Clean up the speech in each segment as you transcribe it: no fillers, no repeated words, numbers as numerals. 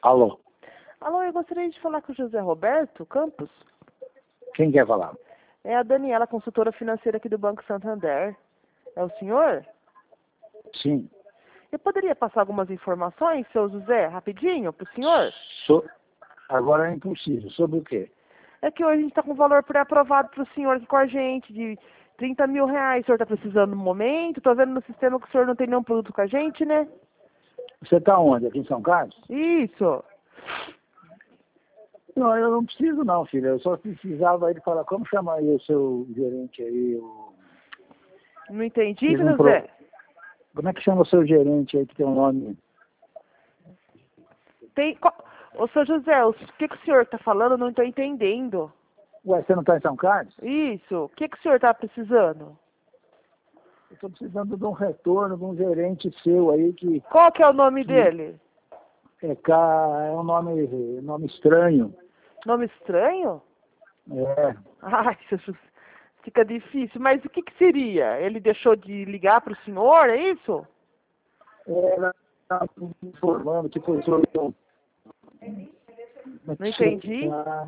Alô? Alô, eu gostaria de falar com o José Roberto Campos. Quem quer falar? É a Daniela, consultora financeira aqui do Banco Santander. É o senhor? Sim. Eu poderia passar algumas informações, seu José, rapidinho, para o senhor? Agora é impossível. Sobre o quê? É que hoje a gente está com um valor pré-aprovado para o senhor aqui com a gente, de 30 mil reais. O senhor está precisando no momento? Estou vendo no sistema que o senhor não tem nenhum produto com a gente, né? Você está onde? Aqui em São Carlos? Isso. Não, eu não preciso não, filha. Eu só precisava ele falar, como chama aí o seu gerente aí? Não entendi, Fiz um José. Como é que chama o seu gerente aí que tem um nome? Ô, seu José, o que o senhor está falando? Eu não estou entendendo. Ué, você não está em São Carlos? Isso. O que o senhor está precisando? Eu estou precisando de um retorno de um gerente seu aí que... Qual que é o nome dele? É um nome estranho. Nome estranho? É. Ai, seu José, fica difícil. Mas o que seria? Ele deixou de ligar para o senhor, é isso? Ela está me informando que foi sobre... Não entendi.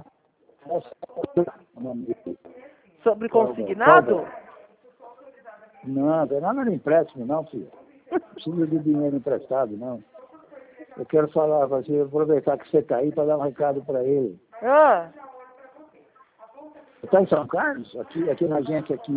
Sobre consignado? Não, não é nada de empréstimo, não, filho. Não precisa de dinheiro emprestado, não. Eu quero falar, você aproveitar que você está aí para dar um recado para ele. Ah. Você está em São Carlos? Aqui na gente, aqui...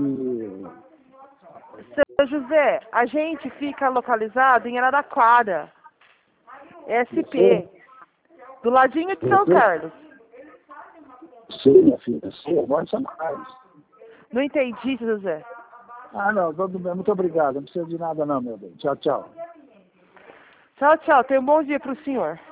Seu José, a gente fica localizado em Araraquara. SP. Do ladinho de São Carlos. Sim, minha filha, sim, agora em São Carlos. Não entendi, seu José. Ah, não, tudo bem, muito obrigado. Não precisa de nada não, meu bem. Tchau, tchau. Tchau, tchau. Tenha um bom dia para o senhor.